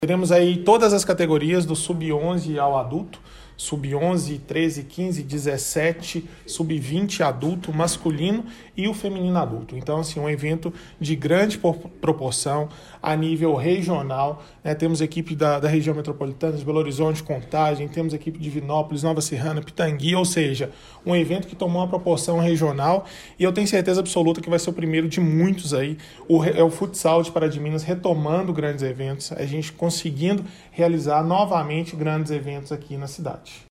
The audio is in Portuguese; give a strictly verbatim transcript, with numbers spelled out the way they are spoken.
Teremos aí todas as categorias do sub onze ao adulto, sub onze, treze, quinze, dezessete, sub vinte adulto, masculino e o feminino adulto. Então, assim, um evento de grande proporção a nível regional, né? Temos equipe da, da região metropolitana, de Belo Horizonte, Contagem, temos equipe de Divinópolis, Nova Serrana, Pitangui, ou seja, um evento que tomou uma proporção regional e eu tenho certeza absoluta que vai ser o primeiro de muitos aí. O, é o futsal de Pará de Minas retomando grandes eventos, a gente conseguindo realizar novamente grandes eventos aqui na cidade.